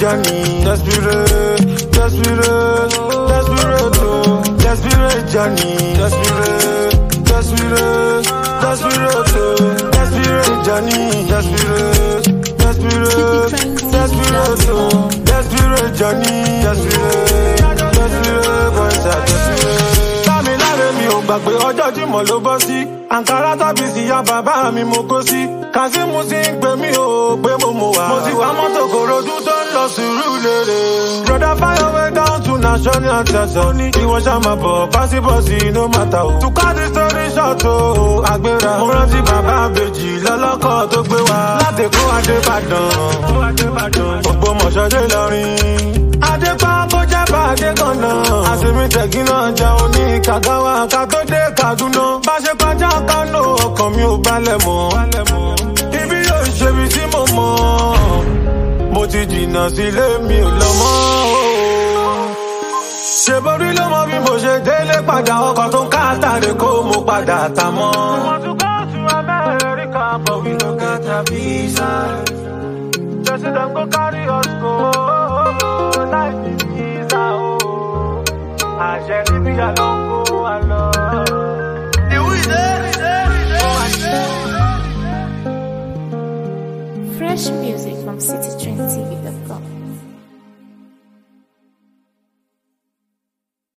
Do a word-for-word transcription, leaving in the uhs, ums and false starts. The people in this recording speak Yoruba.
journey. Desperate, desperate, desperate, oh. Desperate journey. Desperate, desperate, desperate, oh. Desperate journey. Desperate, desperate, desperate, oh. Desperate journey. Desperate, desperate, boys are desperate. Tami láre mi ò gbàgbé ọjọ́ Jímọ̀ ló bọ́ sí. Àǹkárá tàbí sí ya bàbá mi mo kó sí. Kazeem sì ń pè mí o pé mo mọ̀ wá. Mo ti wá mọ́tò Kòròdú tó ń lọ Sùúrùlérè. Brother fire your way down to national anthem. Ó ní ìwọ ṣá máa bọ̀ básíbọ̀sì no matter o. To cut the story short o, àgbéra. Mo rántí bàbá àbèjì lọ́lọ́kọ̀ tó gbé wa. Láti kó Adébàdàn. Ògbómọ̀ṣọ́ dé Ìlọrin. Adépa kó jẹ́ bá Adékànnà. Àṣìmí tẹ̀gí náà jẹ́ oní Kàgáwá ká tó dé Kàdúná. Bá ṣe kọjá Kánò ọkàn mi ò balẹ̀ mọ́. Ibi yóò ṣe bí tí mo mọ̀. Mo ti jìnnà sílé mi ò lọ mọ́. Ṣé borí ló mọ bí mo ṣe délé padà ọkọ̀ tó ń káàtàrí kó mo padà tà mọ́. We want to go to America but we no get a visa. They say them go carry us go. Life is visa oh. Àṣẹ níbi àlọ́ kó wa lọ. Fresh music from city trend t v dot com.